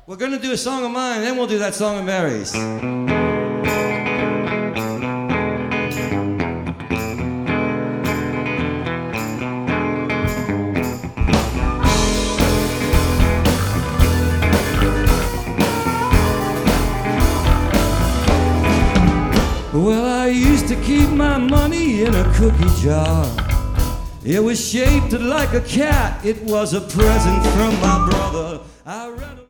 We're gonna do a song of mine, then we'll do that song of Mary's. Well, I used to keep my money in a cookie jar. It was shaped like a cat. It was a present from my brother. I read